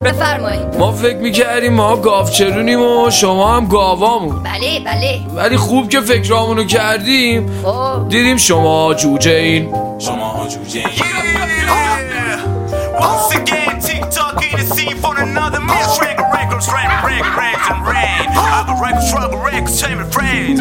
بفرمایید. ما فکر میکردیم ما گاوچرونیم و شما هم گاوامون. بله ولی خوب که فکرامونو کردیم دیدیم شما جوجه این. شما جوجه این. Once again, TikTok in the scene for another man. Struggle records and rain. I got records, struggle records, tell me friends.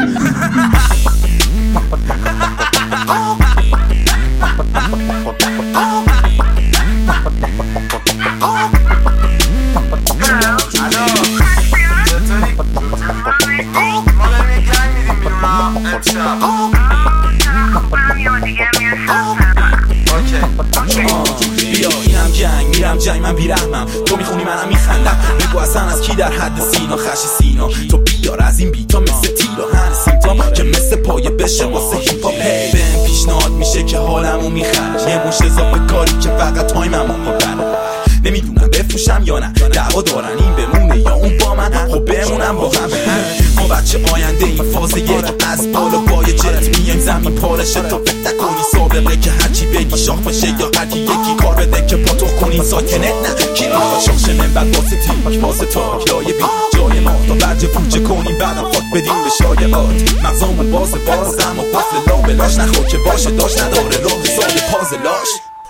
میرم جنگ من بیرحمم، تو میخونی منم میخندم. بگو اصلا از کی در حد سینا خشی سینا. تو بیار از این بیتا مثل تیلا هن سیمتا که مثل پایه بشه واسه هیپ هاپ. بهم پیشنهاد میشه که حالمو میخره، یه مش اضافه کاری که فقط تایممو میبره. نمیدونم بفروشم یا نه، دعوا دارن این بمونه یا اون با من. خب بمونم با هم. ما بچه آینده این فاز یک از بالا با یه جت میایم زمین پارشه. تا فکر کنی سابقه که هرچی بگی شاخ بشه یا هرکی یکی کار بده که پاتو کنی ساکنت نه. کی میخواد شاخشه من بعد واسه تیک واسه تاک لایه بی جای ما تا برج پوچه کنیم بعدم خاک بدیم به شایعات. مغزامون باز اما قفل لا بلاش نخور که باشه داشت نداره راه ساده پازلاش.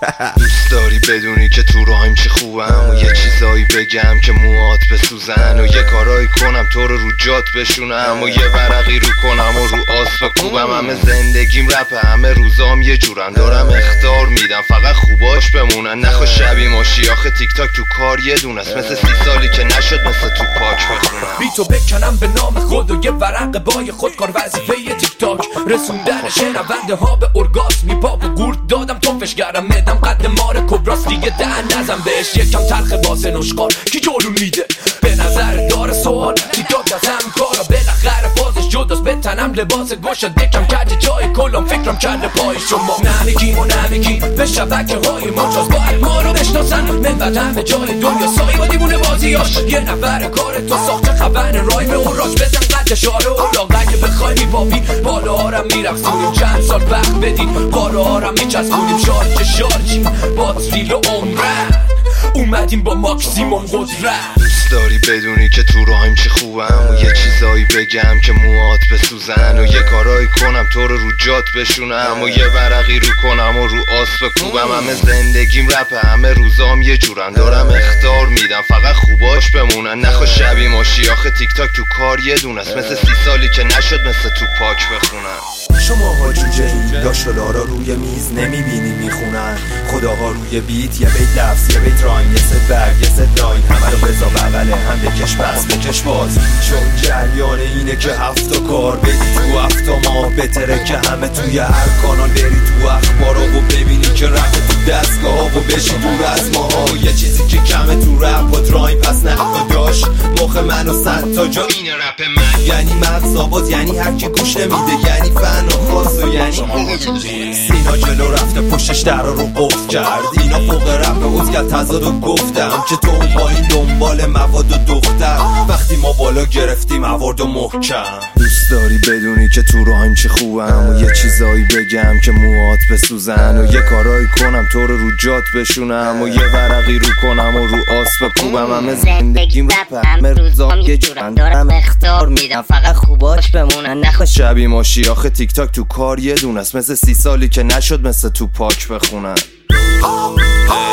دوست داری بدونی که تو راهیم چی خوبم و یه چیزایی بگم که موهات بسوزن و یه کارایی کنم تو رو جات بشونم و یه ورقی رو کنم و رو آس بکوبم. همه زندگیم رپه، همه روزام یه جورن، دارم اخطار میدم فقط خوباش بمونن. نخوا شبی ماشی آخه تیک تاک تو کار یه دونست، مثل 30 سالی که نشد مثل تو پاک بخونم. بیتو بکنم به نام خود و یه ورق بای خود کار وظیفه تیک تاک رسوندن شنونده ها به ارگاسمی. پاپ و گورد دادم توفش گرم قد مار کبراست دیگه ده نزن بهش. یکم تلخ واسه نشقار کی جلو میده به نظر داره سوال. تیکتاک از هم کارا بالاخره فازش جداست. به تنم لباس گوشت دکم کرده جای کلم فکرم کرده پای شما. نمیگیم و نمیگیم به شبکه های مجاز باید ما رو بشناسن. من بعد همه جای دنیا سایی و دیوونه بازیاش. یه نفر کار تو ساخت چه خبر رایم اون راش بزن قد شاره و لاغه بخوای میبابی. بالا هارم میرقصونیم چند سال وقت بدید. قاره هارم میچسبونیم شارجی باتریل و عمره اومدیم با ماکسیموم قدرت. دوست داری بدونی که تو راهیم چی خوبم و یه چیزایی بگم که موهات بسوزن و یه کارایی کنم تو رو جات بشونم و یه ورقی رو کنم و رو آس بکوبم. همه زندگیم رپه، همه روزام یه جورن، دارم اخطار میدم فقط خوباش بمونن. نخوا شبی ماشی آخه تیک تاک تو کار یه دونست، مثل 30 سالی که نشد مثل تو پاک بخونم. شما ها جوجه این داشتلارا روی میز نمیبینی میخونن. خداها روی بیت یه بیت لفظ یه بیت رایم یه ست برگ یه ست لاین. همه رو بزا بغله هم بکش پس بکش باز. چون جریان اینه که هفتا کار بدی تو هفتا ماه بهتره که همه توی هر کانال بری تو اخبارا و ببینی که رفت تو دستگاه ها و بشی دور از ماها. یه چیزی که کمه تو رپ و رایم پس نقا داشت مخ منو 100 تا جا این رپ من یعنی مغز آباد یعنی هر کی گوش نمیده یعنی فن و خاص و یعنی سینا جلو رفته پشتش در رو قفل کرد. اینا فوق رپ اوزگل تزاد و گفتم که تو با این دنبال مواد و دختر وقتی ما بالا گرفتیم موارد و محکم. دوست داری بدونی که تو راهیم چی خوبم و یه چیزایی بگم که موهات بسوزن و یه کارایی کنم تو رو جات بشونم و یه ورقی رو کنم و رو آس بکوبم. همه زندگیم رپه، همه روزام یه جورن، دارم اخطار میدم فقط خوباش بمونن. نخوا شبی ماشی آخه تیک تاک تو کار یه دونست، مثل 30 سالی که نشد مثل تو پاک بخونن.